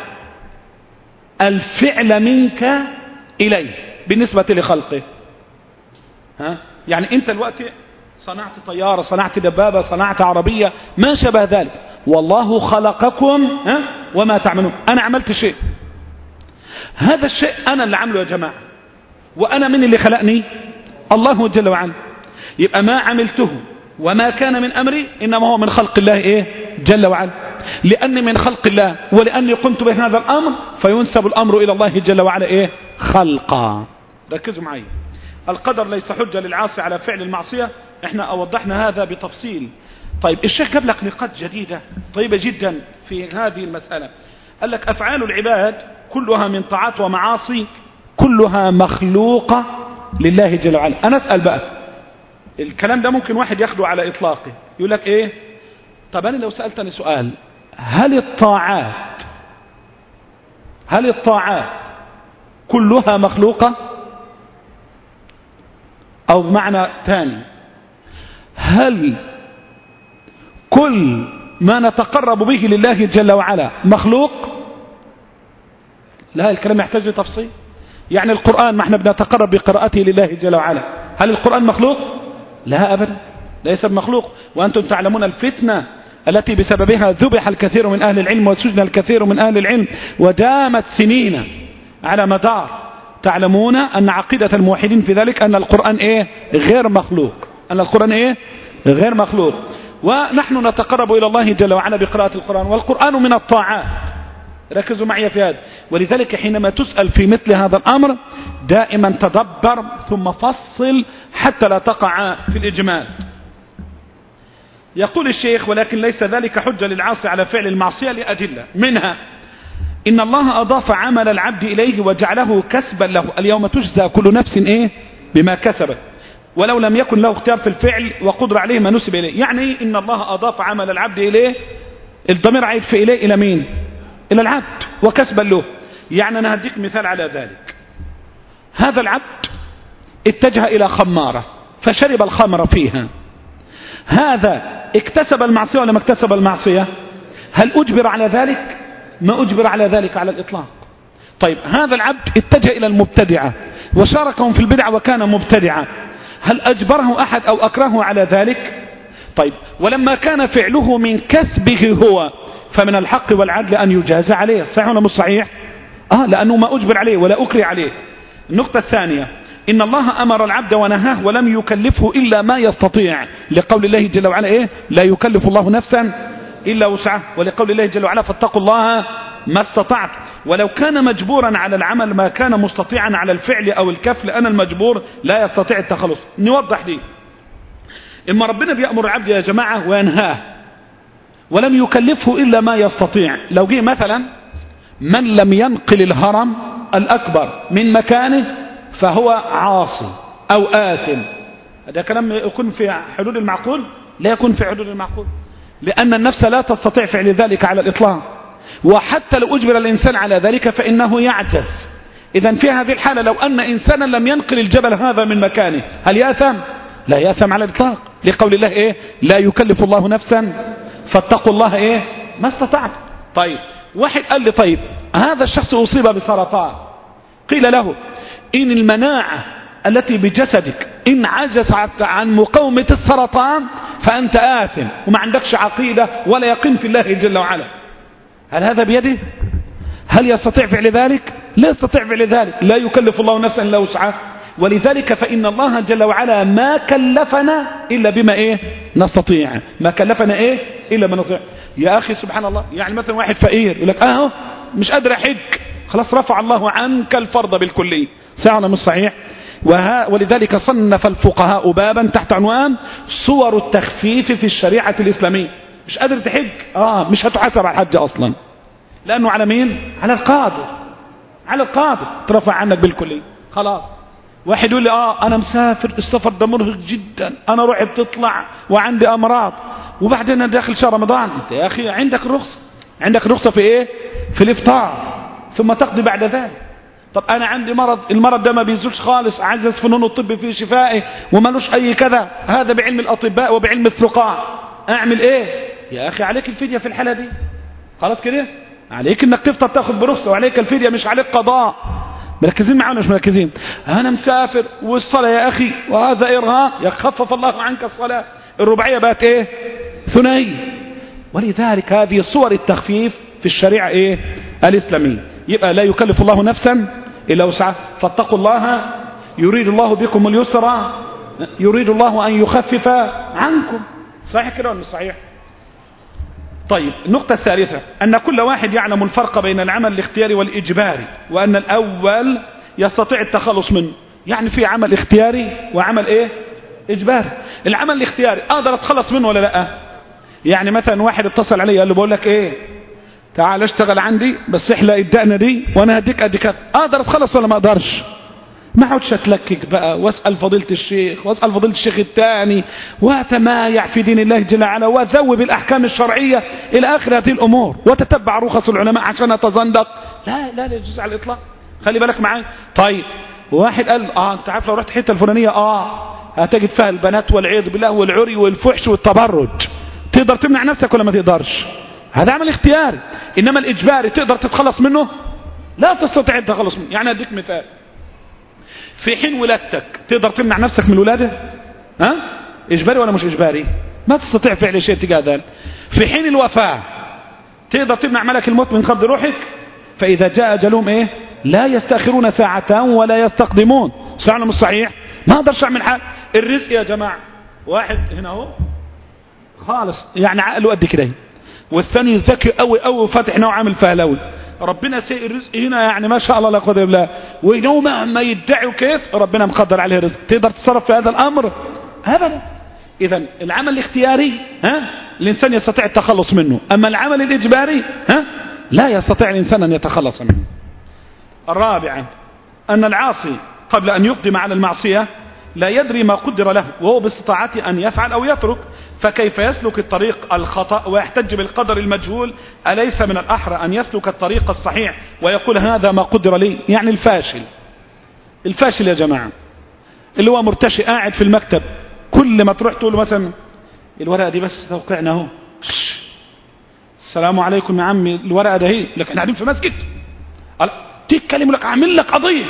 الفعل منك إليه بالنسبة لخلقه؟ ها؟ يعني أنت الوقت صنعت طيارة، صنعت دبابة، صنعت عربية، ما شابه ذلك. والله خلقكم ها وما تعملون. أنا عملت شيء، هذا الشيء أنا اللي عمله يا جماعة. وأنا من اللي خلقني؟ الله جل وعلا. يبقى ما عملته وما كان من أمري إنما هو من خلق الله إيه جل وعلا. لأني من خلق الله ولأني قمت بهذا الأمر فينسب الأمر إلى الله جل وعلا إيه خلقا. ركزوا معي، القدر ليس حجة للعاصي على فعل المعصية. احنا اوضحنا هذا بتفصيل. طيب، الشيخ جاب لك نقاط جديدة طيبة جدا في هذه المسألة. قال لك أفعال العباد كلها من طاعات ومعاصي كلها مخلوقة لله جل وعلا. أنا أسأل بقى، الكلام ده ممكن واحد ياخده على إطلاقه، يقول لك إيه؟ طب أنا لو سألتني سؤال: هل الطاعات هل الطاعات كلها مخلوقة؟ أو بمعنى ثاني، هل كل ما نتقرب به لله جل وعلا مخلوق؟ لا، الكلام يحتاج لتفصيل. يعني القرآن ما احنا بنتقرب بقراءته لله جل وعلا، هل القرآن مخلوق؟ لا أبدا، ليس بمخلوق. وأنتم تعلمون الفتنة التي بسببها ذبح الكثير من أهل العلم وسجن الكثير من أهل العلم ودامت سنين على مدار. تعلمون أن عقيدة الموحدين في ذلك أن القرآن إيه غير مخلوق، أن القرآن إيه غير مخلوق. ونحن نتقرب إلى الله جل وعلا بقراءة القرآن، والقرآن من الطاعات. ركزوا معي في هذا. ولذلك حينما تسأل في مثل هذا الأمر دائما تدبر ثم فصل حتى لا تقع في الإجمال. يقول الشيخ: ولكن ليس ذلك حجة للعاصي على فعل المعصية لأدلة، منها إن الله أضاف عمل العبد إليه وجعله كسبا له. اليوم تجزى كل نفس إيه بما كسبت، ولو لم يكن له اختيار في الفعل وقدر عليه ما نسب إليه. يعني إن الله أضاف عمل العبد إليه، الضمير عيد في إليه إلى مين؟ إلى العبد، وكسبا له. يعني أنا هديك مثال على ذلك. هذا العبد اتجه إلى خمارة فشرب الخمر فيها، هذا اكتسب المعصية ولا ما اكتسب المعصية؟ هل أجبر على ذلك؟ ما أجبر على ذلك على الإطلاق. طيب، هذا العبد اتجه إلى المبتدعة وشاركهم في البدعة وكان مبتدعا، هل أجبره أحد أو أكرهه على ذلك؟ طيب، ولما كان فعله من كسبه هو فمن الحق والعدل أن يجازى عليه، صحيح ولا مش صحيح؟ آه لأنه ما أجبر عليه ولا أكره عليه. النقطة الثانية: إن الله أمر العبد ونهاه ولم يكلفه إلا ما يستطيع، لقول الله جل وعلا إيه؟ لا يكلف الله نفسا إلا وسعها، ولقول الله جل وعلا فاتقوا الله ما استطعت. ولو كان مجبورا على العمل ما كان مستطيعا على الفعل أو الكف، لأن المجبور لا يستطيع التخلص. نوضح دي. إما ربنا بيأمر العبد يا جماعة وينهاه، ولم يكلفه إلا ما يستطيع. لو جه مثلا من لم ينقل الهرم الأكبر من مكانه فهو عاصي أو آثم، هذا كلام يكون في حدود المعقول؟ لا يكون في حدود المعقول، لأن النفس لا تستطيع فعل ذلك على الإطلاق، وحتى لو أجبر الإنسان على ذلك فإنه يعجز. إذن في هذه الحالة لو أن إنسانا لم ينقل الجبل هذا من مكانه هل يأثم؟ لا يأثم على الإطلاق، لقول الله إيه؟ لا يكلف الله نفسا فاتقوا الله إيه؟ ما استطعت. طيب واحد قال لي طيب هذا الشخص أصيب بسرطان، قيل له إن المناعة التي بجسدك إن عجزت عن مقاومة السرطان فأنت آثم وما عندكش عقيدة ولا يقين في الله جل وعلا، هل هذا بيده؟ هل يستطيع فعل ذلك؟ لا يستطيع فعل ذلك، لا يكلف الله نفسا إلا وسعها. ولذلك فإن الله جل وعلا ما كلفنا إلا بما إيه نستطيع، ما كلفنا إيه إلا ما نستطيع. يا أخي سبحان الله، يعني مثلا واحد فقير يقول لك أهو مش قادر أحج، خلاص رفع الله عنك الفرض بالكلية، سعنا مش صحيح؟ وها ولذلك صنف الفقهاء بابا تحت عنوان صور التخفيف في الشريعة الإسلامية. مش قادر تحج، آه مش هتحاسب على الحج أصلا، لأنه على مين؟ على القادر، على القادر ترفع عنك بالكلية خلاص. واحد يقول لي آه أنا مسافر، السفر ده مرهق جدا، أنا روحي بتطلع وعندي أمراض، وبعدين أنا داخل شهر رمضان. أنت يا أخي عندك رخصة، عندك رخصة في إيه؟ في الإفطار، ثم تقضي بعد ذلك. طب أنا عندي مرض، المرض ده ما بيزولش خالص، عجز فنون الطب فيه شفائه ومالوش أي كذا، هذا بعلم الأطباء وبعلم الثقاء، أعمل إيه؟ يا أخي عليك الفدية في الحالة دي، خلاص كده عليك إنك تفطر تاخد برخصة، وعليك الفدية مش عليك قضاء. مركزين معانا مش مركزين؟ أنا مسافر والصلاة يا أخي وهذا إرهاق، يخفف الله عنك الصلاة، الرباعية بقت إيه؟ ثنائية. ولذلك هذه صور التخفيف في الشريعة إيه؟ الإسلامية. يبقى لا يكلف الله نفسا إلا وسعها، فاتقوا الله يريد الله بكم اليسر يريد الله أن يخفف عنكم. صحيح كده ولا مش صحيح؟ طيب النقطة الثالثة أن كل واحد يعلم الفرق بين العمل الاختياري والإجباري، وأن الأول يستطيع التخلص منه. يعني في عمل اختياري وعمل إيه؟ إجباري. العمل الاختياري أقدر أتخلص منه ولا لا؟ يعني مثلا واحد اتصل علي قال له بقول لك إيه، تعال اشتغل عندي بس احلق الدقنة دي وانا هديك قد كده، اقدر اتخلص ولا ما اقدرش؟ ما اقعدش اتلكك بقى واسال فضيله الشيخ واسال فضيله الشيخ الثاني واتمايع في دين الله جل وعلا واذوب الاحكام الشرعيه الى اخر هذه الامور وتتبع رخص العلماء عشان اتزندق. لا لا لا يجوز على الاطلاق، خلي بالك معايا. طيب واحد قال اه انت عارف لو رحت الحته الفلانيه اه هتجد فيها البنات والعياذ بالله والعري والفحش والتبرج، تقدر تمنع نفسك ولا ما تقدرش؟ هذا عمل اختياري. إنما الإجباري تقدر تتخلص منه؟ لا تستطيع التخلص منه. يعني أديك مثال، في حين ولادتك تقدر تمنع نفسك من الولادة؟ ها؟ إجباري ولا مش إجباري؟ ما تستطيع فعل شيء تجاه ذلك. في حين الوفاة تقدر تمنع ملك الموت من قبض روحك؟ فإذا جاء أجلهم إيه؟ لا يستأخرون ساعة ولا يستقدمون. صحيح ولا مش صحيح؟ ما أقدرش أعمل حاجة. الرزق يا جماعة واحد هنا هو خالص يعني عقله قد كده، والثاني ذكي قوي قوي وفاتح نوع عامل فهلوي، ربنا سيء الرزق هنا يعني ما شاء الله لا قدر الله، ويوم ما يدعوا كيف ربنا مقدر عليه رزق. تقدر تتصرف في هذا الأمر؟ أبدا. إذن العمل الاختياري ها الإنسان يستطيع التخلص منه، أما العمل الإجباري ها لا يستطيع الإنسان أن يتخلص منه. الرابعة أن العاصي قبل أن يقدم على المعصية لا يدري ما قدر له وهو باستطاعته أن يفعل أو يترك، فكيف يسلك الطريق الخطأ ويحتج بالقدر المجهول؟ أليس من الأحرى أن يسلك الطريق الصحيح ويقول هذا ما قدر لي؟ يعني الفاشل الفاشل يا جماعة اللي هو مرتشي قاعد في المكتب، كل ما تروح تقول مثلا الورقة دي بس توقعنا اهو، السلام عليكم يا عمي الورقة ده هي، لك احنا قاعدين في مسجد تتكلم لك اعمل لك قضية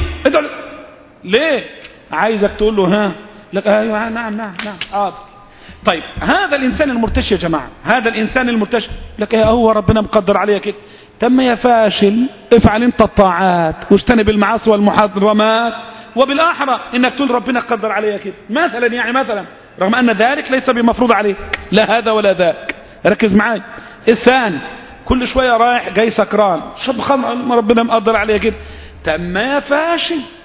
ليه؟ عايزك تقول له ها لك ايوه نعم نعم نعم حاضر. طيب هذا الانسان المرتشي يا جماعه، هذا الانسان المرتشي لك ايه هو ربنا مقدر عليه كده. تم يا فاشل افعل انت الطاعات واجتنب المعاصي والمحرمات، وبالاحرى انك تقول ربنا قدر عليه كده مثلا، يعني مثلا رغم ان ذلك ليس بمفروض عليك لا هذا ولا ذاك. ركز معاي. الثاني كل شويه رايح جاي سكران شرب خمر ربنا مقدر عليه كده. تم يا فاشل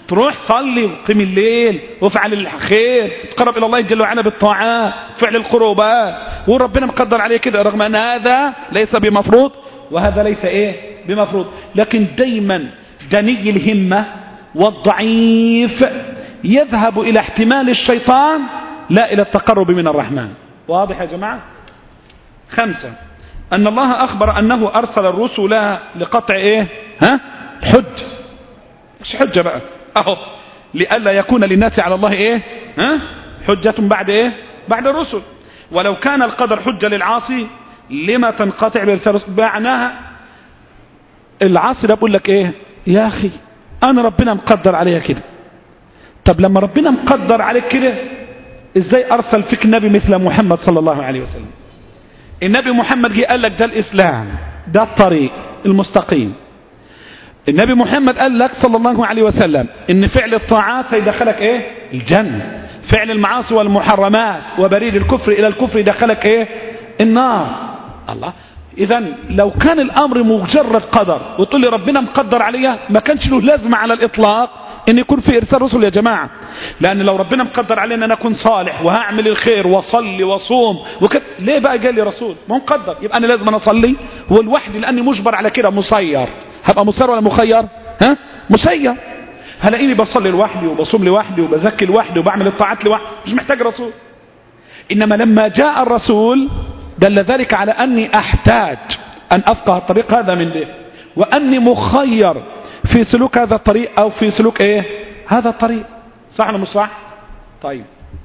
تروح صلي وقم الليل وافعل الخير، تقرب إلى الله جل وعلا بالطاعات، فعل القربات، وربنا مقدر عليه كده، رغم أن هذا ليس بمفروض وهذا ليس إيه بمفروض. لكن دايما دني الهمة والضعيف يذهب إلى احتمال الشيطان لا إلى التقرب من الرحمن. واضح يا جماعة؟ خمسة، أن الله أخبر أنه أرسل الرسل لقطع إيه ها حج. مش حجة بقى أهو، لئلا يكون للناس على الله إيه ها حجة بعد إيه بعد الرسل. ولو كان القدر حجة للعاصي لما تنقطع برسالة معناها. العاصي ده بقول لك إيه يا أخي أنا ربنا مقدر عليها كده. طب لما ربنا مقدر عليك كده إزاي أرسل فيك نبي مثل محمد صلى الله عليه وسلم؟ النبي محمد جه قال لك ده الإسلام، ده الطريق المستقيم. النبي محمد قال لك صلى الله عليه وسلم إن فعل الطاعات هيدخلك إيه الجنة، فعل المعاصي والمحرمات وبريد الكفر إلى الكفر يدخلك إيه النار. الله، إذا لو كان الأمر مجرد قدر وتقول لي ربنا مقدر عليها ما كانش له لازمة على الإطلاق إن يكون في إرسال رسل يا جماعة. لأن لو ربنا مقدر علينا أن أكون صالح وهعمل الخير وصلي وصوم وكده، ليه بقى قال لي رسول؟ ما هو مقدر، يبقى أنا لازم أنا أصلي هو الوحدي لأني مجبر على كده، مسير. هبقى مسير ولا مخير؟ ها مسير. هلاقيني بصلي لوحدي وبصوم لوحدي وبزكي لوحدي وبعمل الطاعات لوحدي، مش محتاج رسول. إنما لما جاء الرسول دل ذلك على أني أحتاج أن أفقه الطريق هذا من ده، وأني مخير في سلوك هذا الطريق أو في سلوك إيه هذا الطريق. صح ولا مش صح؟ طيب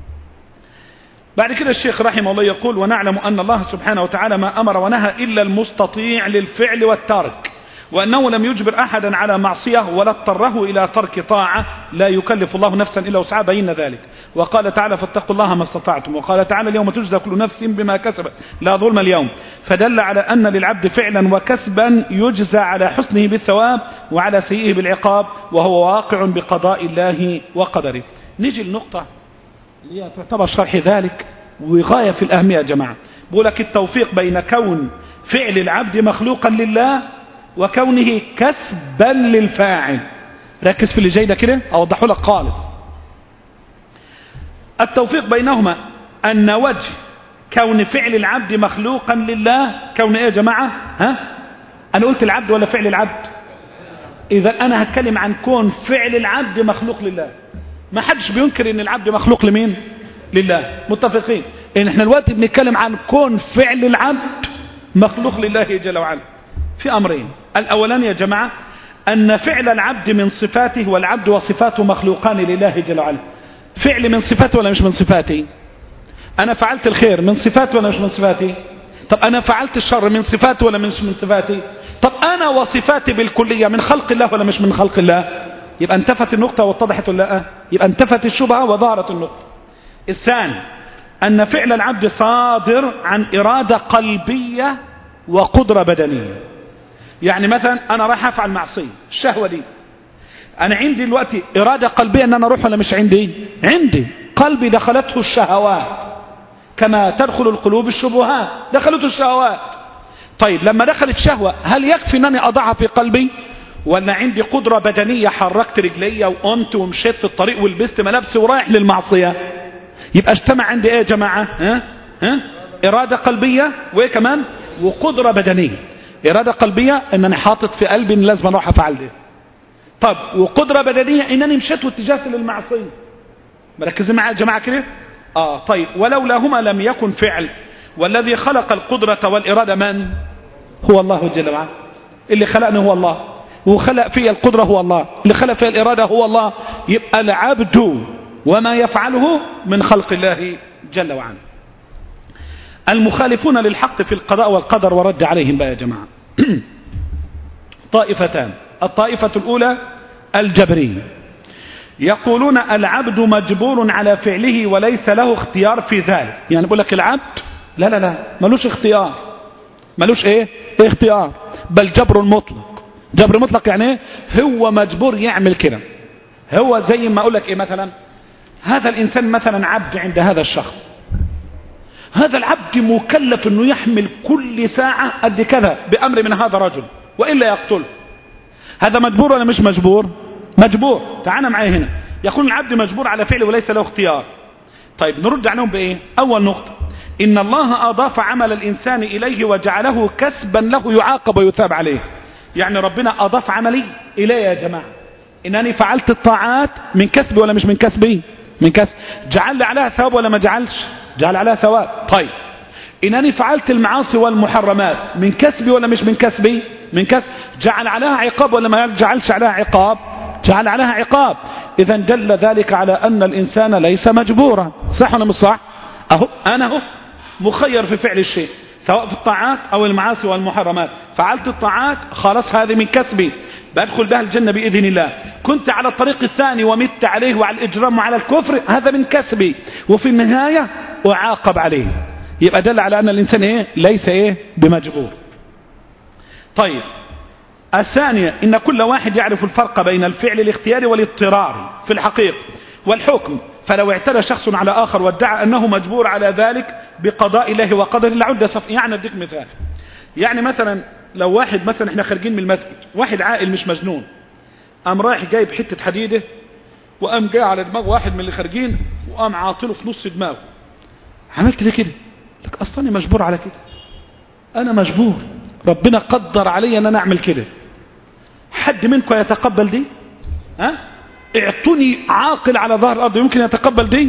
بعد كده الشيخ رحمه الله يقول: ونعلم أن الله سبحانه وتعالى ما أمر ونهى إلا المستطيع للفعل والترك، وأنه لم يجبر أحدا على معصية ولا اضطره إلى ترك طاعة، لا يكلف الله نفسا إلا وسعها، بين ذلك. وقال تعالى: فاتقوا الله ما استطعتم. وقال تعالى: اليوم تجزى كل نفس بما كسبت لا ظلم اليوم. فدل على أن للعبد فعلا وكسبا يجزى على حسنه بالثواب وعلى سيئه بالعقاب، وهو واقع بقضاء الله وقدره. نيجي النقطة اللي تعتبر شرح ذلك وغاية في الأهمية يا جماعة. بقول لك التوفيق بين كون فعل العبد مخلوقا لله وكونه كسبا للفاعل. ركز في اللي جاي ده كده أوضحه لك خالص. التوفيق بينهما أن وجه كون فعل العبد مخلوقا لله كون إيه يا جماعة؟ ها؟ أنا قلت العبد ولا فعل العبد؟ إذا أنا هتكلم عن كون فعل العبد مخلوق لله. ما حدش بينكر إن العبد مخلوق لمين؟ لله، متفقين إن إحنا الوقت بنتكلم عن كون فعل العبد مخلوق لله جل وعلا. في أمرين: الأولان يا جماعة أن فعل العبد من صفاته، والعبد وصفاته مخلوقان لله جل وعلا. فعل من صفاته ولا مش من صفاتي؟ أنا فعلت الخير من صفاتي ولا مش من صفاتي؟ طب أنا فعلت الشر من صفاتي ولا مش من صفاتي؟ طب أنا وصفاتي بالكلية من خلق الله ولا مش من خلق الله؟ يبقى انتفت النقطة واتضحت ولا لا؟ يبقى انتفت الشبهة وظهرت النقطة. الثاني أن فعل العبد صادر عن إرادة قلبية وقدرة بدنية. يعني مثلا أنا راح أفعل معصية، الشهوة دي أنا عندي دلوقتي إرادة قلبية أن أنا أروح ولا مش عندي؟ عندي. قلبي دخلته الشهوات كما تدخل القلوب الشبهات، دخلته الشهوات. طيب لما دخلت شهوة هل يكفي أنني أضعها في قلبي؟ ولا عندي قدرة بدنية حركت رجلي وقمت ومشيت في الطريق ولبست ملابسي ورايح للمعصية؟ يبقى اجتمع عندي ايه يا جماعة؟ ها؟ ها؟ إرادة قلبية وايه كمان؟ وقدرة بدنية. إرادة قلبية انني حاطط في قلبي ان لازم اروح افعل ده. طب وقدرة بدنية انني مشيت واتجهت للمعصية. مركزين معايا يا جماعة كده؟ اه طيب ولولاهما لم يكن فعل. والذي خلق القدرة والإرادة من؟ هو الله جل وعلا. اللي خلقني هو الله، وخلق فيها القدرة هو الله، اللي خلق فيها الإرادة هو الله. يبقى العبد وما يفعله من خلق الله جل وعلا. المخالفون للحق في القضاء والقدر ورد عليهم بقى يا جماعة طائفتان. الطائفة الأولى الجبرية، يقولون العبد مجبور على فعله وليس له اختيار في ذلك. يعني بقول لك العبد لا لا لا ملوش اختيار، ملوش ايه اختيار، بل جبر مطلق. جبر مطلق يعني ايه؟ هو مجبور يعمل كده. هو زي ما اقول لك ايه مثلا، هذا الانسان مثلا عبد عند هذا الشخص، هذا العبد مكلف انه يحمل كل ساعة قد كذا بامر من هذا الرجل والا يقتله. هذا مجبور ولا مش مجبور؟ مجبور. تعال معي هنا، يقول العبد مجبور على فعله وليس له اختيار. طيب نرد عليهم بإيه؟ أول نقطة، إن الله أضاف عمل الإنسان إليه وجعله كسبا له يعاقب ويثاب عليه. يعني ربنا أضاف عملي إليه يا جماعة، إنني فعلت الطاعات من كسبي ولا مش من كسبي؟ من كسب. جعل لي عليها ثواب ولا ما جعلش؟ جعل عليها ثواب. طيب إنني فعلت المعاصي والمحرمات من كسبي ولا مش من كسبي؟ من كسب. جعل عليها عقاب ولا ما جعلش عليها عقاب؟ جعل عليها عقاب. إذا دل ذلك على أن الإنسان ليس مجبورا. صح ولا مش صح؟ أهو أنا أهو مخير في فعل الشيء، سواء في الطاعات أو المعاصي والمحرمات. فعلت الطاعات خلاص هذه من كسبي، بدخل بها الجنة بإذن الله. كنت على الطريق الثاني ومت عليه وعلى الإجرام وعلى الكفر، هذا من كسبي، وفي النهاية أعاقب عليه. يبقى دل على أن الإنسان إيه؟ ليس إيه؟ بمجبور. طيب الثانية، إن كل واحد يعرف الفرق بين الفعل الاختياري والاضطراري في الحقيقة والحكم. فلو اعتدى شخص على آخر وادعى أنه مجبور على ذلك بقضاء الله وقدره لعد صف. يعني أديك مثال، يعني مثلا لو واحد مثلا احنا خارجين من المسجد، واحد عاقل مش مجنون، قام رايح جايب حتة حديدة وقام جاي على دماغ واحد من اللي خارجين وقام عاطله في نص دماغه. عملت ليه كده؟ لك أصلا مجبور على كده، أنا مجبور، ربنا قدر علي أن أنا أعمل كده. حد منكم يتقبل دي؟ ها؟ اعطوني عاقل على ظهر الأرض يمكن يتقبل دي؟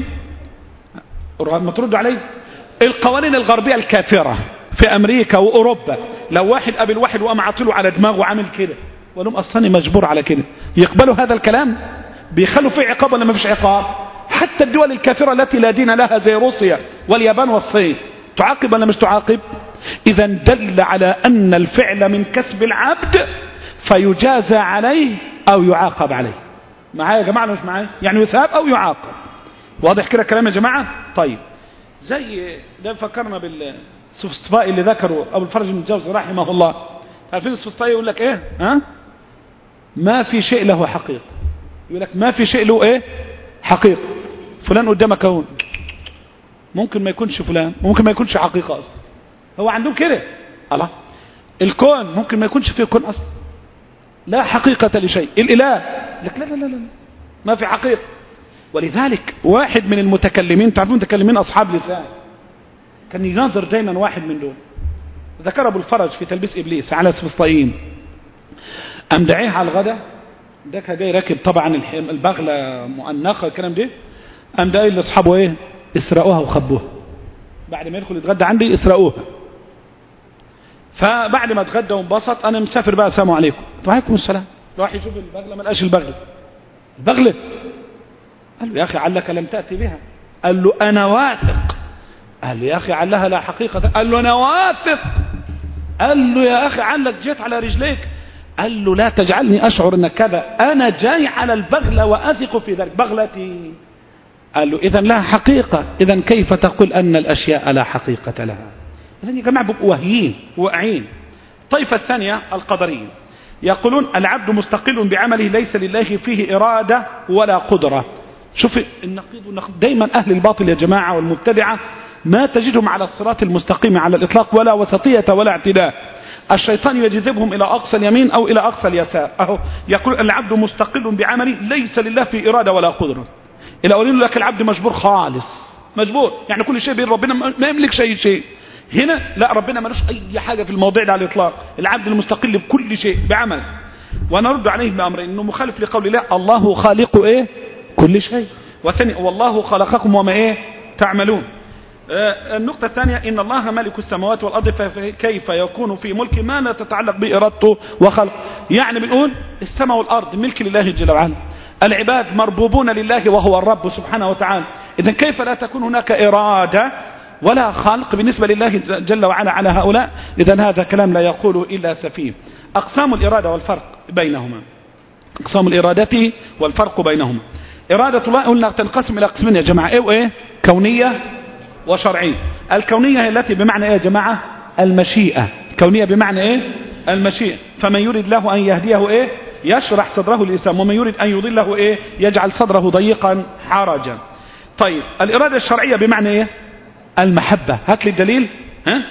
ما ترد علي. القوانين الغربية الكافرة في أمريكا وأوروبا، لو واحد قابل واحد وقام عاطله على دماغه وعامل كده ولهم أصلا مجبور على كده، يقبلوا هذا الكلام؟ بيخلوا فيه عقاب ولا ما فيش عقاب؟ حتى الدول الكافرة التي لا دين لها زي روسيا واليابان والصين تعاقب ولا مش تعاقب؟ إذا دل على أن الفعل من كسب العبد فيجازى عليه أو يعاقب عليه. معايا يا جماعة ولا مش معايا؟ يعني يثاب أو يعاقب. واضح كده الكلام يا جماعة؟ طيب زي ده فكرنا بالسفسطائي اللي ذكره أبو الفرج بن الجوزي رحمه الله. عارفين السفسطائي يقول لك إيه؟ ها؟ ما في شيء له حقيقة. يقول لك ما في شيء له إيه؟ حقيقة. فلان قدامك هون ممكن ما يكونش فلان، ممكن ما يكونش حقيقة أصلا. هو عندهم كده. الله، الكون ممكن ما يكونش فيه كون أصلا، لا حقيقة لشيء. الإله لك لا لا لا لا ما في حقيقة. ولذلك واحد من المتكلمين، تعرفون متكلمين أصحاب لسان، كان يناظر دائما واحد من دول، ذكر أبو الفرج في تلبيس إبليس على السفسطائيين. أم دعيه على الغداء، ده كان جاي راكب طبعا البغلة مؤنخة الكلام ده، أم دعيه لأصحابه إيه؟ اسرقوها وخبوها، بعد ما يدخل يتغدى عندي اسرقوها. فبعد ما اتغدى وانبسط، أنا مسافر بقى، السلام عليكم. وعليكم السلام. راح يشوف البغلة، ما لقاش البغلة. البغلة قال له يا أخي علك لم تأتي بها. قال له أنا واثق. قال له يا أخي علها لا حقيقة. قال له أنا واثق. قال له يا أخي علك جيت على رجليك. قال له لا تجعلني أشعر أنك كذا، أنا جاي على البغلة وأثق في ذلك، بغلتي. قال له إذن لها حقيقة، إذن كيف تقول أن الأشياء لا حقيقة لها؟ إذن يا جماعة بقوا واهيين واقعين. الطائفة الثانية القدريين يقولون العبد مستقل بعمله ليس لله فيه إرادة ولا قدرة. شوف النقيض والنقيض، دايما أهل الباطل يا جماعة والمبتدعة ما تجدهم على الصراط المستقيم على الإطلاق، ولا وسطية ولا اعتداء. الشيطان يجذبهم إلى أقصى اليمين أو إلى أقصى اليسار. أهو يقول العبد مستقل بعمله ليس لله فيه إرادة ولا قدرة. إلى أقول لك العبد مجبور خالص، مجبور يعني كل شيء بين ربنا، ما يملك شيء شيء. هنا لا، ربنا ملوش أي حاجة في الموضوع ده على الإطلاق. العبد المستقل بكل شيء بعمل. ونرد عليه بأمرين، إنه مخالف لقول الله الله خالق إيه؟ كل شيء. والثاني والله خلقكم وما إيه؟ تعملون. آه النقطة الثانية إن الله ملك السماوات والأرض، فكيف يكون في ملك ما لا تتعلق بإرادته وخلق. يعني بنقول السماء والأرض ملك لله جل وعلا، العباد مربوبون لله وهو الرب سبحانه وتعالى. إذن كيف لا تكون هناك إرادة ولا خلق بالنسبة لله جل وعلا على هؤلاء؟ إذن هذا كلام لا يقوله إلا سفيه. أقسام الإرادة والفرق بينهما، أقسام الإرادة والفرق بينهما. إرادة الله قلنا تنقسم إلى قسمين يا جماعة، إيه وإيه؟ كونية وشرعية. الكونية هي التي بمعنى إيه يا جماعة؟ المشيئة. كونية بمعنى إيه؟ المشيئة. فمن يريد له أن يهديه إيه؟ يشرح صدره للإسلام، ومن يريد أن يضله إيه؟ يجعل صدره ضيقا حرجا. طيب الإرادة الشرعية بمعنى إيه؟ المحبة. هات لي الدليل. ها؟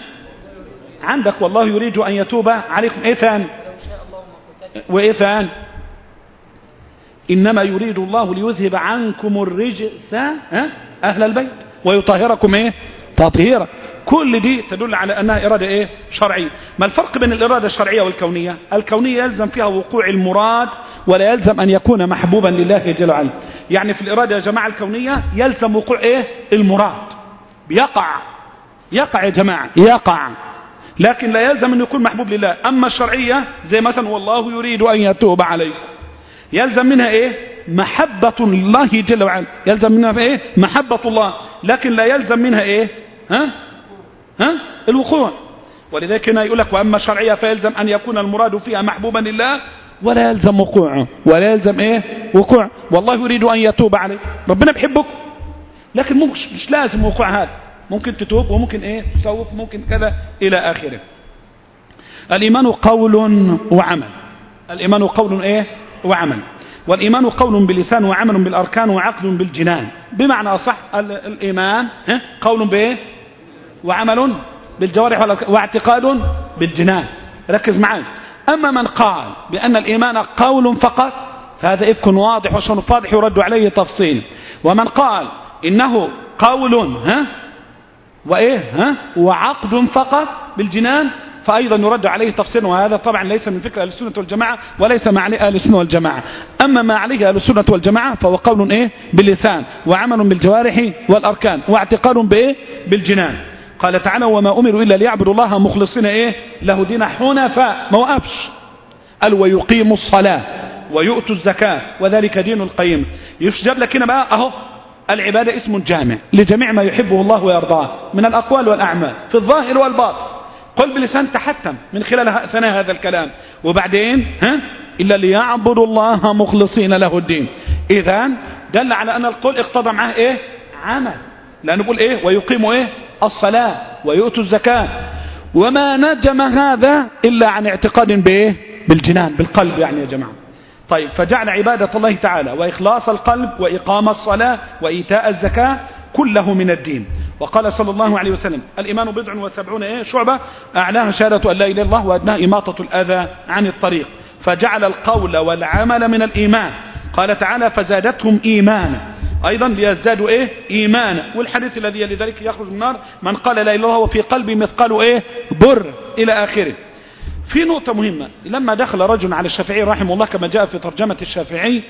عندك والله يريد أن يتوب عليكم. إيه ثان؟ وإيه ثان؟ إنما يريد الله ليذهب عنكم الرجس أهل البيت ويطهركم إيه تطهيرا. كل دي تدل على أنها إرادة إيه شرعية. ما الفرق بين الإرادة الشرعية والكونية؟ الكونية يلزم فيها وقوع المراد ولا يلزم أن يكون محبوبا لله جل وعلا. يعني في الإرادة يا جماعة الكونية يلزم وقوع إيه المراد، بيقع يقع يا جماعة يقع، لكن لا يلزم أن يكون محبوب لله. أما الشرعية زي مثلا والله يريد أن يتوب عليكم، يلزم منها إيه محبة الله جل وعلا، يلزم منها إيه محبة الله، لكن لا يلزم منها إيه ها ها الوقوع. ولذلك هنا يقول لك وأما الشرعية فيلزم أن يكون المراد فيها محبوبا لله ولا يلزم وقوعه، ولا يلزم إيه وقوع. والله يريد أن يتوب عليكم، ربنا بيحبك، لكن مش, مش لازم وقوع هذا، ممكن تتوب وممكن إيه تسوف ممكن كذا إلى آخره. الإيمان قول وعمل، الإيمان قول إيه وعمل. والإيمان قول باللسان وعمل بالأركان وعقد بالجنان. بمعنى صح الإيمان قول بإيه وعمل بالجوارح واعتقاد بالجنان. ركز معي. أما من قال بأن الإيمان قول فقط فهذا إفك واضح وشن فاضح يرد عليه تفصيل. ومن قال إنه قول ها وإيه ها وعقد فقط بالجنان فأيضا يرد عليه تفصيل، وهذا طبعا ليس من فكر أهل السنة والجماعة وليس ما عليه أهل السنة والجماعة. أما ما عليه أهل السنة والجماعة فهو قول إيه باللسان وعمل بالجوارح والأركان واعتقاد بإيه بالجنان. قال تعالى وما أمروا إلا ليعبدوا الله مخلصين إيه له دين حنفاء، ما وقفش، قال ويقيموا الصلاة ويؤتوا الزكاة وذلك دين القيم. يشجب لك هنا بقى أهو العبادة اسم جامع لجميع ما يحبه الله ويرضاه من الأقوال والأعمال في الظاهر والباطن. قل بلسان تحتم من خلال ثناء هذا الكلام، وبعدين ها إلا ليعبدوا الله مخلصين له الدين. إذن دل على أن القول اقتضى معه إيه عمل، لأن نقول إيه ويقيموا إيه الصلاة ويؤتوا الزكاة، وما نجم هذا إلا عن اعتقاد بإيه بالجنان بالقلب يعني يا جماعة. طيب فجعل عبادة الله تعالى وإخلاص القلب وإقام الصلاة وإيتاء الزكاة كله من الدين. وقال صلى الله عليه وسلم الإيمان بضع وسبعون إيه شعبة أعلاها شهادة أن لا إله إلا الله وأدناها إماطة الأذى عن الطريق. فجعل القول والعمل من الإيمان. قال تعالى فزادتهم إيمانا، أيضا ليزدادوا إيه إيمانا. والحديث الذي لذلك يخرج من النار من قال لا إله إلا الله وفي قلبه مثقال إيه بر إلى آخره. في نقطة مهمة، لما دخل رجل على الشافعي رحمه الله كما جاء في ترجمة الشافعي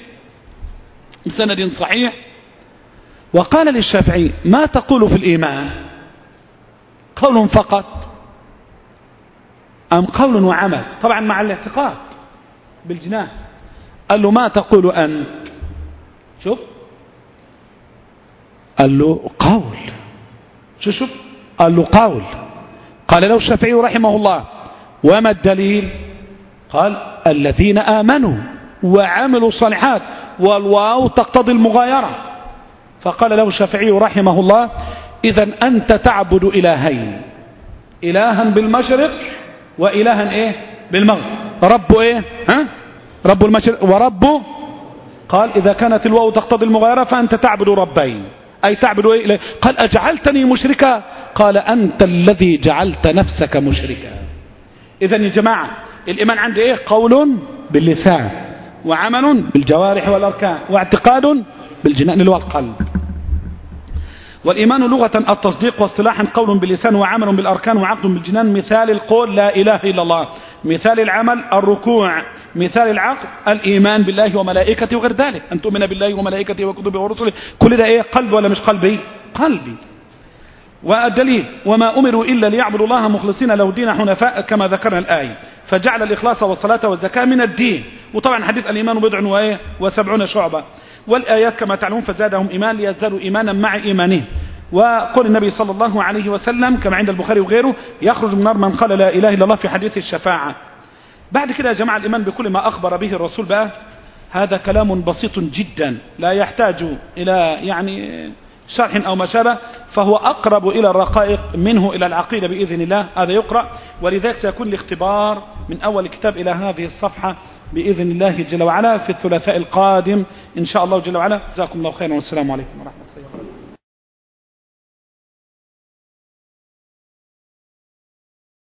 بسند صحيح وقال للشافعي ما تقول في الإيمان قول فقط أم قول وعمل؟ طبعا مع الاعتقاد بالجنان. قال له ما تقول أنت؟ شوف قال له قول. شوف شوف قال له قول. قال له الشافعي رحمه الله وما الدليل؟ قال الذين آمنوا وعملوا الصالحات والواو تقتضي المغايرة. فقال له الشافعي رحمه الله إذن أنت تعبد إلهين، إلها بالمشرق وإلها إيه بالمغرب. رب إيه ها رب المشرق ورب. قال إذا كانت الواو تقتضي المغايرة فأنت تعبد ربين، أي تعبد إيه؟ قال أجعلتني مشركا؟ قال أنت الذي جعلت نفسك مشركا. إذن يا جماعة الإيمان عندي إيه قول باللسان وعمل بالجوارح والأركان واعتقاد بالجنان اللي هو القلب. والإيمان لغة التصديق واصطلاحا قول باللسان وعمل بالأركان وعقد بالجنان. مثال القول لا إله إلا الله، مثال العمل الركوع، مثال العقد الإيمان بالله وملائكته وغير ذلك، أن تؤمن بالله وملائكته وكتبه ورسله. كل ده إيه قلب ولا مش قلبي؟ قلبي. والدليل وما أمروا إلا ليعبدوا الله مخلصين له الدين حنفاء كما ذكرنا الآية. فجعل الإخلاص والصلاة والزكاة من الدين. وطبعا حديث الإيمان بضع وسبعون شعبة. والآيات كما تعلمون فزادهم إيمان ليزدادوا إيمانا مع إيمانه. وقول النبي صلى الله عليه وسلم كما عند البخاري وغيره يخرج من النار من قال لا إله إلا الله في حديث الشفاعة. بعد كده يا جماعة الإيمان بكل ما أخبر به الرسول بقى هذا كلام بسيط جدا لا يحتاج إلى يعني شرح أو ما شابه، فهو أقرب إلى الرقائق منه إلى العقيدة بإذن الله. هذا يقرأ، ولذلك سيكون الاختبار من أول كتاب إلى هذه الصفحة بإذن الله جل وعلا في الثلاثاء القادم إن شاء الله جل وعلا. جزاكم الله خيرا والسلام عليكم ورحمة الله.